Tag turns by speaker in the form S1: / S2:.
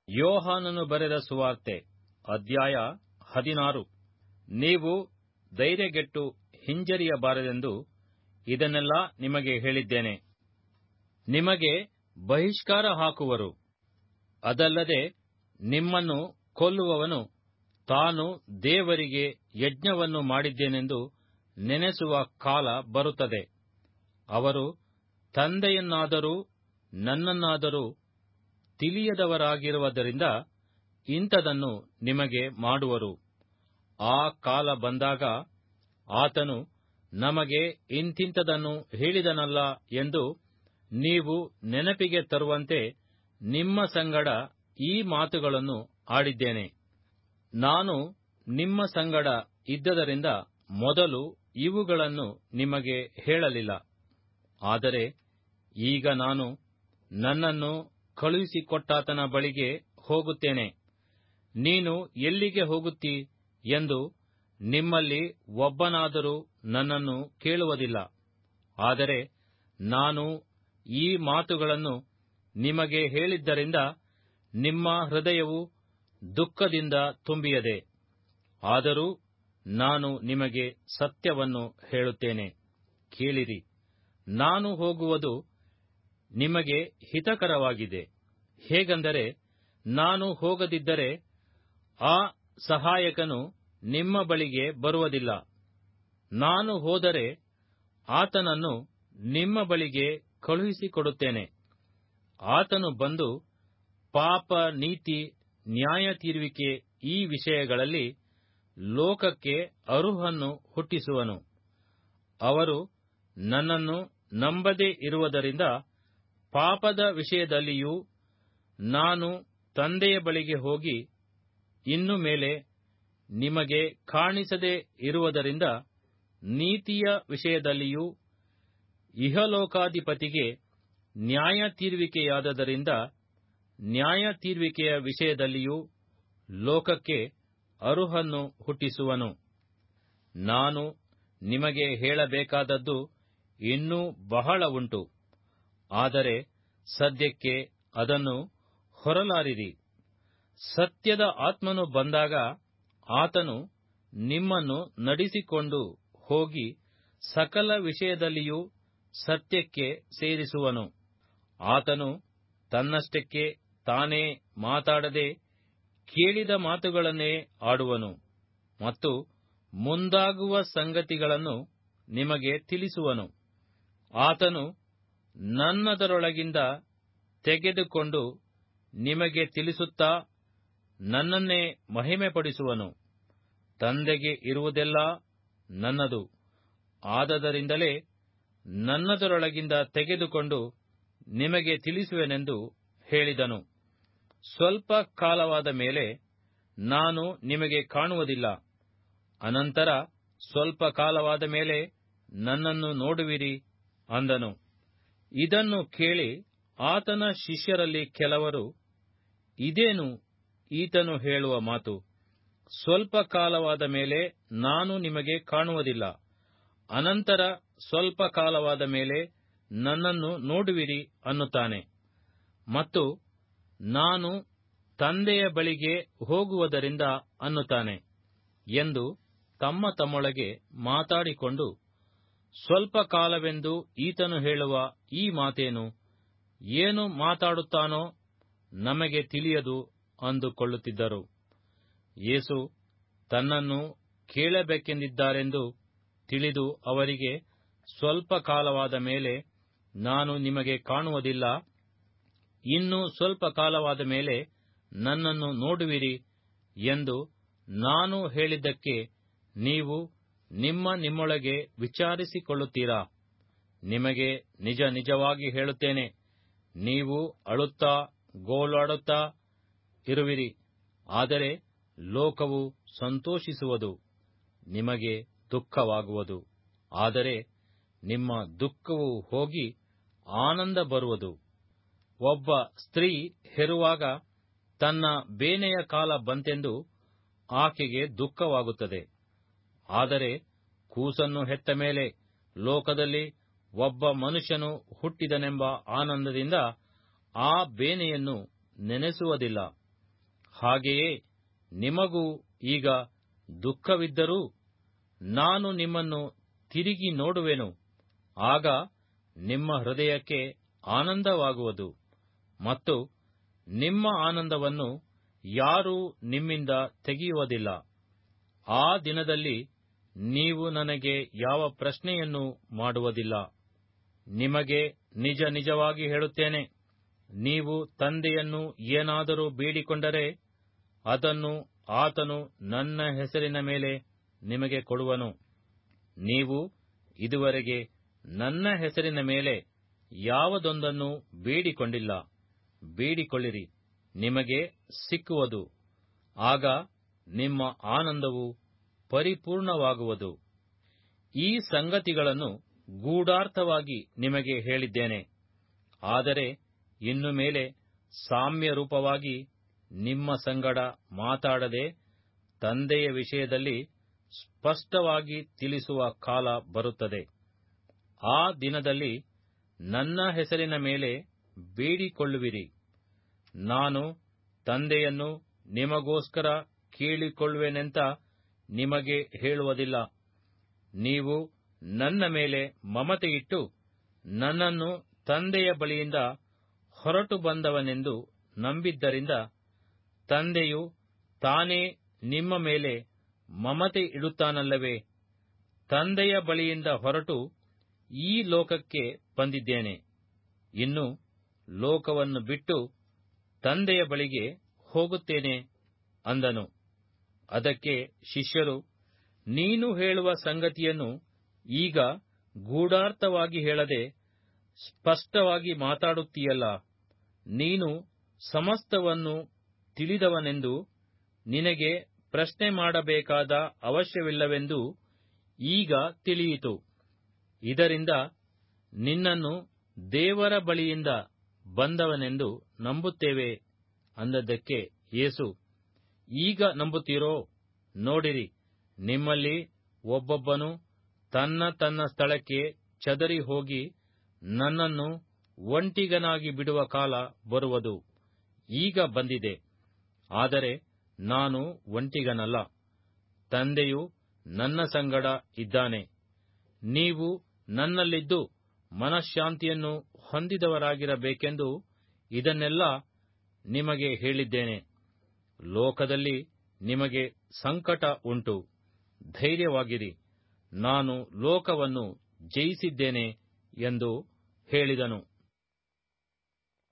S1: ಯೋಹಾನನು ಬರೆದ ಸುವಾರ್ತೆ ಅಧ್ಯಾಯ 16. ನೀವು ಧೈರ್ಯಗೆಟ್ಟು ಹಿಂಜರಿಯಬಾರದೆಂದು ಇದನ್ನೆಲ್ಲ ನಿಮಗೆ ಹೇಳಿದ್ದೇನೆ. ನಿಮಗೆ ಬಹಿಷ್ಕಾರ ಹಾಕುವರು, ಅದಲ್ಲದೆ ನಿಮ್ಮನ್ನು ಕೊಲ್ಲುವವನು ತಾನು ದೇವರಿಗೆ ಯಜ್ಞವನ್ನು ಮಾಡಿದ್ದೇನೆಂದು ನೆನೆಸುವ ಕಾಲ ಬರುತ್ತದೆ. ಅವರು ತಂದೆಯನ್ನಾದರೂ ನನ್ನನ್ನಾದರೂ ತಿಳಿಯದವರಾಗಿರುವುದರಿಂದ ಇಂಥದನ್ನು ನಿಮಗೆ ಮಾಡುವರು. ಆ ಕಾಲ ಬಂದಾಗ ಆತನು ನಮಗೆ ಇಂಥಿಂಥದನ್ನು ಹೇಳಿದನಲ್ಲ ಎಂದು ನೀವು ನೆನಪಿಗೆ ತರುವಂತೆ ನಿಮ್ಮ ಸಂಗಡ ಈ ಮಾತುಗಳನ್ನು ಆಡಿದ್ದೇನೆ. ನಾನು ನಿಮ್ಮ ಸಂಗಡ ಇದ್ದದರಿಂದ ಮೊದಲು ಇವುಗಳನ್ನು ನಿಮಗೆ ಹೇಳಲಿಲ್ಲ. ಆದರೆ ಈಗ ನಾನು ನನ್ನನ್ನು ಕಳುಹಿಸಿಕೊಟ್ಟಾತನ ಬಳಿಗೆ ಹೋಗುತ್ತೇನೆ. ನೀನು ಎಲ್ಲಿಗೆ ಹೋಗುತ್ತೀ ಎಂದು ನಿಮ್ಮಲ್ಲಿ ಒಬ್ಬನಾದರೂ ನನ್ನನ್ನು ಕೇಳುವುದಿಲ್ಲ. ಆದರೆ ನಾನು ಈ ಮಾತುಗಳನ್ನು ನಿಮಗೆ ಹೇಳಿದ್ದರಿಂದ ನಿಮ್ಮ ಹೃದಯವು ದುಃಖದಿಂದ ತುಂಬಿಯದೆ. ಆದರೂ ನಾನು ನಿಮಗೆ ಸತ್ಯವನ್ನು ಹೇಳುತ್ತೇನೆ, ಕೇಳಿರಿ. ನಾನು ಹೋಗುವುದು ನಿಮಗೆ ಹಿತಕರವಾಗಿದೆ. ಹೇಗೆಂದರೆ, ನಾನು ಹೋಗದಿದ್ದರೆ ಆ ಸಹಾಯಕನು ನಿಮ್ಮ ಬಳಿಗೆ ಬರುವುದಿಲ್ಲ. ನಾನು ಹೋದರೆ ಆತನನ್ನು ನಿಮ್ಮ ಬಳಿಗೆ ಕಳುಹಿಸಿಕೊಡುತ್ತೇನೆ. ಆತನು ಬಂದು ಪಾಪ, ನೀತಿ, ನ್ಯಾಯತೀರುವಿಕೆ ಈ ವಿಷಯಗಳಲ್ಲಿ ಲೋಕಕ್ಕೆ ಅರುಹನ್ನು ಹುಟ್ಟಿಸುವನು. ಅವರು ನನ್ನನ್ನು ನಂಬದೇ ಇರುವುದರಿಂದ ಪಾಪದ ವಿಷಯದಲ್ಲಿಯೂ ನಾನು ತಂದೆಯ ಬಳಿಗೆ ಹೋಗಿ ಇನ್ನು ಮೇಲೆ ನಿಮಗೆ ಕಾಣಿಸದೇ ಇರುವುದರಿಂದ ನೀತಿಯ ವಿಷಯದಲ್ಲಿಯೂ ಇಹಲೋಕಾಧಿಪತಿಗೆ ನ್ಯಾಯತೀರುವಿಕೆಯಾದದರಿಂದ ನ್ಯಾಯತೀರುವಿಕೆಯ ವಿಷಯದಲ್ಲಿಯೂ ಲೋಕಕ್ಕೆ ಅರುಹನ್ನು ಹುಟ್ಟಿಸುವನು. ನಾನು ನಿಮಗೆ ಹೇಳಬೇಕಾದದ್ದು ಇನ್ನೂ ಬಹಳ ಉಂಟು, ಆದರೆ ಸದ್ಯಕ್ಕೆ ಅದನ್ನು ಹೊರಲಾರಿರಿ. ಸತ್ಯದ ಆತ್ಮನು ಬಂದಾಗ ಆತನು ನಿಮ್ಮನ್ನು ನಡೆಸಿಕೊಂಡು ಹೋಗಿ ಸಕಲ ವಿಷಯದಲ್ಲಿಯೂ ಸತ್ಯಕ್ಕೆ ಸೇರಿಸುವನು. ಆತನು ತನ್ನಷ್ಟಕ್ಕೆ ತಾನೇ ಮಾತಾಡದೆ ಕೇಳಿದ ಮಾತುಗಳನ್ನೇ ಆಡುವನು ಮತ್ತು ಮುಂದಾಗುವ ಸಂಗತಿಗಳನ್ನು ನಿಮಗೆ ತಿಳಿಸುವನು. ಆತನು ನನ್ನದರೊಳಗಿಂದ ತೆಗೆದುಕೊಂಡು ನಿಮಗೆ ತಿಳಿಸುತ್ತಾ ನನ್ನನ್ನೇ ಮಹಿಮೆಪಡಿಸುವನು. ತಂದೆಗೆ ಇರುವುದೆಲ್ಲ ನನ್ನದು. ಆದದರಿಂದಲೇ ನನ್ನದರೊಳಗಿಂದ ತೆಗೆದುಕೊಂಡು ನಿಮಗೆ ತಿಳಿಸುವೆನೆಂದು ಹೇಳಿದನು. ಸ್ವಲ್ಪ ಕಾಲವಾದ ಮೇಲೆ ನಾನು ನಿಮಗೆ ಕಾಣುವುದಿಲ್ಲ, ಅನಂತರ ಸ್ವಲ್ಪ ಕಾಲವಾದ ಮೇಲೆ ನನ್ನನ್ನು ನೋಡುವಿರಿ ಅಂದನು. ಇದನ್ನು ಕೇಳಿ ಆತನ ಶಿಷ್ಯರಲ್ಲಿ ಕೆಲವರು, ಇದೇನು ಈತನು ಹೇಳುವ ಮಾತು? ಸ್ವಲ್ಪ ಕಾಲವಾದ ಮೇಲೆ ನಾನು ನಿಮಗೆ ಕಾಣುವುದಿಲ್ಲ, ಅನಂತರ ಸ್ವಲ್ಪ ಕಾಲವಾದ ಮೇಲೆ ನನ್ನನ್ನು ನೋಡುವಿರಿ ಅನ್ನುತ್ತಾನೆ. ಮತ್ತು ನಾನು ತಂದೆಯ ಬಳಿಗೆ ಹೋಗುವುದರಿಂದ ಅನ್ನುತ್ತಾನೆ ಎಂದು ತಮ್ಮ ತಮ್ಮೊಳಗೆ ಮಾತಾಡಿಕೊಂಡು, ಸ್ವಲ್ಪ ಕಾಲವೆಂದು ಈತನು ಹೇಳುವ ಈ ಮಾತೇನು? ಏನು ಮಾತಾಡುತ್ತಾನೋ ನಮಗೆ ತಿಳಿಯದು ಅಂದುಕೊಳ್ಳುತ್ತಿದ್ದರು. ಯೇಸು ತನ್ನನ್ನು ಕೇಳಬೇಕೆಂದಿದ್ದಾರೆಂದು ತಿಳಿದು ಅವರಿಗೆ, ಸ್ವಲ್ಪ ಕಾಲವಾದ ಮೇಲೆ ನಾನು ನಿಮಗೆ ಕಾಣುವುದಿಲ್ಲ, ಇನ್ನೂ ಸ್ವಲ್ಪ ಕಾಲವಾದ ಮೇಲೆ ನನ್ನನ್ನು ನೋಡುವಿರಿ ಎಂದು ನಾನು ಹೇಳಿದ್ದಕ್ಕೆ ನೀವು ನಿಮ್ಮೊಳಗೆ ವಿಚಾರಿಸಿಕೊಳ್ಳುತ್ತೀರಾ? ನಿಮಗೆ ನಿಜ ನಿಜವಾಗಿ ಹೇಳುತ್ತೇನೆ, ನೀವು ಅಳುತ್ತಾ ಗೋಳಾಡುತ್ತಾ ಇರುವಿರಿ, ಆದರೆ ಲೋಕವು ಸಂತೋಷಿಸುವುದು. ನಿಮಗೆ ದುಃಖವಾಗುವುದು, ಆದರೆ ನಿಮ್ಮ ದುಃಖವು ಹೋಗಿ ಆನಂದ ಬರುವುದು. ಒಬ್ಬ ಸ್ತ್ರೀ ಹೆರುವಾಗ ತನ್ನ ಬೇನೆಯ ಕಾಲ ಬಂತೆಂದು ಆಕೆಗೆ ದುಃಖವಾಗುತ್ತದೆ. ಆದರೆ ಕೂಸನ್ನು ಹೆತ್ತ ಮೇಲೆ ಲೋಕದಲ್ಲಿ ಒಬ್ಬ ಮನುಷ್ಯನು ಹುಟ್ಟಿದನೆಂಬ ಆನಂದದಿಂದ ಆ ಬೇನೆಯನ್ನು ನೆನೆಸುವುದಿಲ್ಲ. ಹಾಗೆಯೇ ನಿಮಗೂ ಈಗ ದುಃಖವಿದ್ದರೂ ನಾನು ನಿಮ್ಮನ್ನು ತಿರುಗಿ ನೋಡುವೆನು. ಆಗ ನಿಮ್ಮ ಹೃದಯಕ್ಕೆ ಆನಂದವಾಗುವುದು ಮತ್ತು ನಿಮ್ಮ ಆನಂದವನ್ನು ಯಾರೂ ನಿಮ್ಮಿಂದ ತೆಗೆಯುವುದಿಲ್ಲ. ಆ ದಿನದಲ್ಲಿ ನೀವು ನನಗೆ ಯಾವ ಪ್ರಶ್ನೆಯನ್ನು ಮಾಡುವುದಿಲ್ಲ. ನಿಮಗೆ ನಿಜ ನಿಜವಾಗಿ ಹೇಳುತ್ತೇನೆ, ನೀವು ತಂದೆಯನ್ನು ಏನಾದರೂ ಬೇಡಿಕೊಂಡರೆ ಅದನ್ನು ಆತನು ನನ್ನ ಹೆಸರಿನ ಮೇಲೆ ನಿಮಗೆ ಕೊಡುವನು. ನೀವು ಇದುವರೆಗೆ ನನ್ನ ಹೆಸರಿನ ಮೇಲೆ ಯಾವುದೊಂದನ್ನು ಬೇಡಿಕೊಂಡಿಲ್ಲ. ಬೇಡಿಕೊಳ್ಳಿರಿ, ನಿಮಗೆ ಸಿಕ್ಕುವುದು. ಆಗ ನಿಮ್ಮ ಆನಂದವು ಪರಿಪೂರ್ಣವಾಗುವುದು. ಈ ಸಂಗತಿಗಳನ್ನು ಗೂಢಾರ್ಥವಾಗಿ ನಿಮಗೆ ಹೇಳಿದ್ದೇನೆ. ಆದರೆ ಇನ್ನು ಮೇಲೆ ಸಾಮ್ಯ ರೂಪವಾಗಿ ನಿಮ್ಮ ಸಂಗಡ ಮಾತಾಡದೆ ತಂದೆಯ ವಿಷಯದಲ್ಲಿ ಸ್ಪಷ್ಟವಾಗಿ ತಿಳಿಸುವ ಕಾಲ ಬರುತ್ತದೆ. ಆ ದಿನದಲ್ಲಿ ನನ್ನ ಹೆಸರಿನ ಮೇಲೆ ಬೇಡಿಕೊಳ್ಳುವಿರಿ. ನಾನು ತಂದೆಯನ್ನು ನಿಮಗೋಸ್ಕರ ಕೇಳಿಕೊಳ್ಳುವೆನೆಂತ ನಿಮಗೆ ಹೇಳುವುದಿಲ್ಲ. ನೀವು ನನ್ನ ಮೇಲೆ ಮಮತೆಯಿಟ್ಟು ನನ್ನನ್ನು ತಂದೆಯ ಬಳಿಯಿಂದ ಹೊರಟು ಬಂದವನೆಂದು ನಂಬಿದ್ದರಿಂದ ತಂದೆಯು ತಾನೇ ನಿಮ್ಮ ಮೇಲೆ ಮಮತೆ ಇಡುತ್ತಾನಲ್ಲವೇ? ತಂದೆಯ ಬಳಿಯಿಂದ ಹೊರಟು ಈ ಲೋಕಕ್ಕೆ ಬಂದಿದ್ದೇನೆ. ಇನ್ನು ಲೋಕವನ್ನು ಬಿಟ್ಟು ತಂದೆಯ ಬಳಿಗೆ ಹೋಗುತ್ತೇನೆ ಅಂದನು. ಅದಕ್ಕೆ ಶಿಷ್ಯರು, ನೀನು ಹೇಳುವ ಸಂಗತಿಯನ್ನು ಈಗ ಗೂಢಾರ್ಥವಾಗಿ ಹೇಳದೆ ಸ್ಪಷ್ಟವಾಗಿ ಮಾತಾಡುತ್ತೀಯಲ್ಲ. ನೀನು ಸಮಸ್ತವನ್ನು ತಿಳಿದವನೆಂದು ನಿನಗೆ ಪ್ರಶ್ನೆ ಮಾಡಬೇಕಾದ ಅವಶ್ಯವಿಲ್ಲವೆಂದು ಈಗ ತಿಳಿಯಿತು. ಇದರಿಂದ ನಿನ್ನನ್ನು ದೇವರ ಬಳಿಯಿಂದ ಬಂದವನೆಂದು ನಂಬುತ್ತೇವೆ ಅಂದದ್ದಕ್ಕೆ ಯೇಸು, ಈಗ ನಂಬುತ್ತೀರೋ? ನೋಡಿರಿ, ನಿಮ್ಮಲ್ಲಿ ಒಬ್ಬೊಬ್ಬನು ತನ್ನ ತನ್ನ ಸ್ಥಳಕ್ಕೆ ಚದರಿ ಹೋಗಿ ನನ್ನನ್ನು ಒಂಟಿಗನಾಗಿ ಬಿಡುವ ಕಾಲ ಬರುವುದು. ಈಗ ಬಂದಿದೆ. ಆದರೆ ನಾನು ಒಂಟಿಗನಲ್ಲ, ತಂದೆಯು ನನ್ನ ಸಂಗಡ ಇದ್ದಾನೆ. ನೀವು ನನ್ನಲ್ಲಿದ್ದು ಮನಃಶಾಂತಿಯನ್ನು ಹೊಂದಿದವರಾಗಿರಬೇಕೆಂದು ಇದನ್ನೆಲ್ಲ ನಿಮಗೆ ಹೇಳಿದ್ದೇನೆ. ಲೋಕದಲ್ಲಿ ನಿಮಗೆ ಸಂಕಟ ಉಂಟು. ಧೈರ್ಯವಾಗಿರಿ, ನಾನು ಲೋಕವನ್ನು ಜಯಿಸಿದ್ದೇನೆ ಎಂದು ಹೇಳಿದನು.